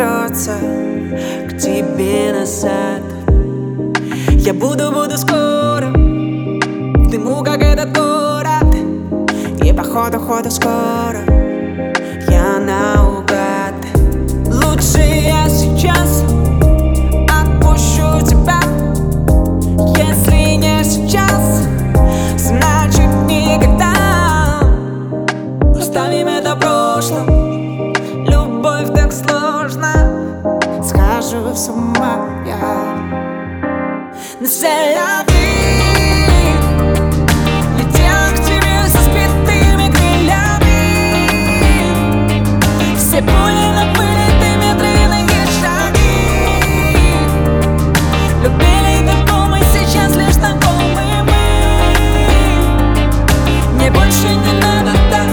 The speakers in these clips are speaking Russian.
рвется к тебе назад. Я буду скоро в дыму, как этот город. И походу скоро я наугад. Лучше я сейчас отпущу тебя. Если не сейчас, значит никогда. Оставим это в прошлом. Любовь так сложно, схожу с ума я. Но c'est la vie. Летел к тебе со сбитыми крыльями. Все пули на пыли, ты медленные шаги. Любили такому, и сейчас лишь знакомы мы. Мне больше не надо так,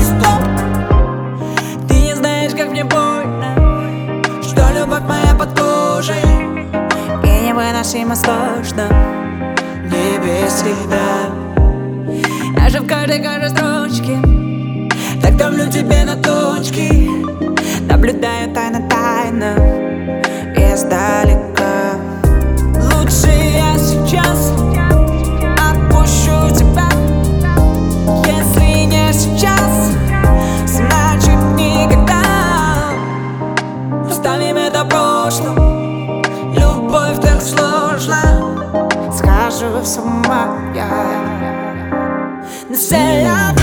стоп. Ты не знаешь, как мне больно, что любовь моя под кожей. И невыносимо сложно не без тебя. Я же в каждой строчке так давлю тебе на точки. Наблюдаю тайно издалека. Лучше я сейчас отпущу тебя. Если не сейчас, значит никогда. Оставим это в прошлом. Любовь так сложно, схожу с ума я. Но c'est la vie.